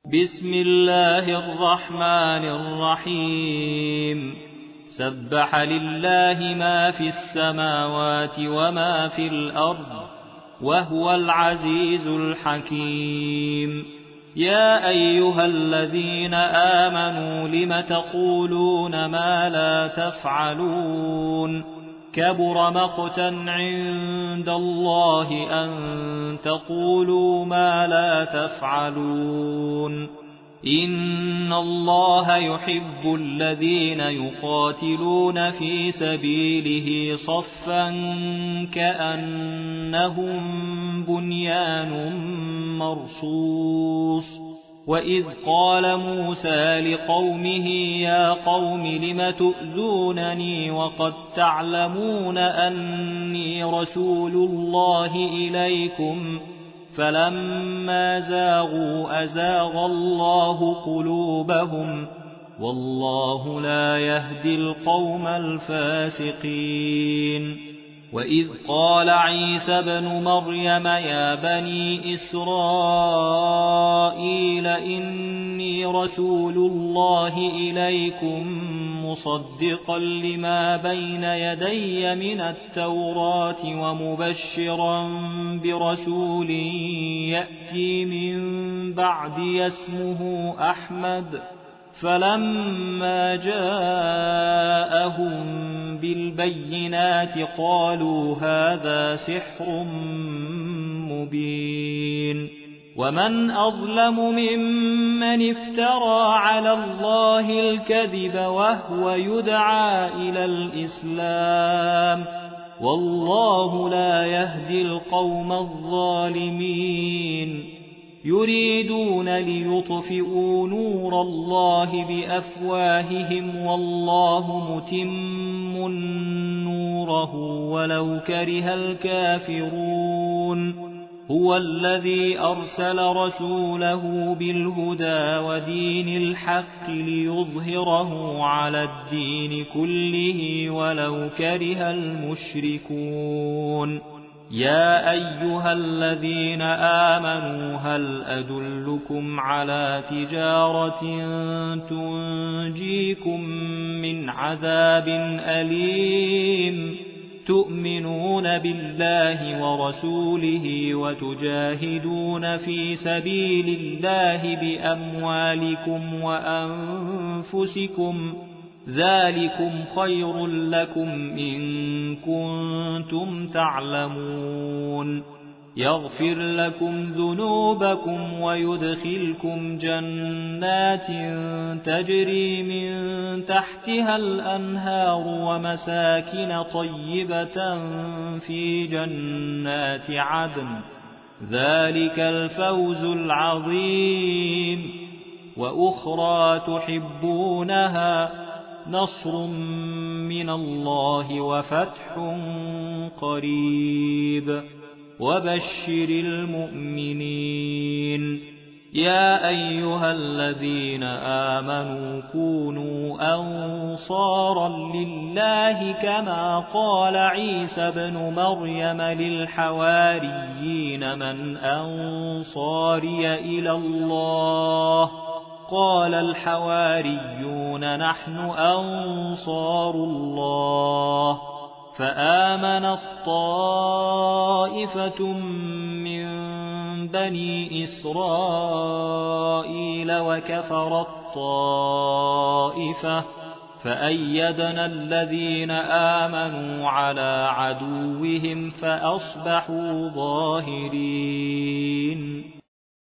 بسم الله الرحمن الرحيم سبح لله ما في السماوات وما في الأرض وهو العزيز الحكيم يا أيها الذين آمنوا لم تقولون ما لا تفعلون كبر مقتا عند الله أن تقولوا ما لا تفعلون إن الله يحب الذين يقاتلون في سبيله صفا كأنهم بنيان مرصوص وإذ قال موسى لقومه يا قوم لم تؤذونني وقد تعلمون أني رسول الله إليكم فلما زاغوا أزاغ الله قلوبهم والله لا يهدي القوم الفاسقين وإذ قال عيسى ابن مريم يا بني إسرائيل إني رسول الله إليكم مصدقا لما بين يدي من التوراة ومبشرا برسول يأتي من بعدي اسمه أحمد فلما جاءهم بالبينات قالوا هذا سحر مبين ومن أظلم ممن افترى على الله الكذب وهو يدعى إلى الإسلام والله لا يهدي القوم الظالمين يريدون ليطفئوا نور الله بأفواههم والله متم نوره ولو كره الكافرون هو الذي أرسل رسوله بالهدى ودين الحق ليظهره على الدين كله ولو كره المشركون يا أيها الذين آمنوا هل أدلكم على تجارة تنجيكم من عذاب أليم تؤمنون بالله ورسوله وتجاهدون في سبيل الله بأموالكم وأنفسكم ذلكم خير لكم إن كنتم تعلمون يغفر لكم ذنوبكم ويدخلكم جنات تجري من تحتها الأنهار ومساكن طيبة في جنات عدن ذلك الفوز العظيم وأخرى تحبونها نصر من الله وفتح قريب وبشر المؤمنين يا أيها الذين آمنوا كونوا أنصارا لله كما قال عيسى ابن مريم للحواريين من أنصاري إلى الله قال الحواريون نحن أنصار الله فآمنت طائفة من بني إسرائيل وكفرت طائفة فأيدنا الذين آمنوا على عدوهم فأصبحوا ظاهرين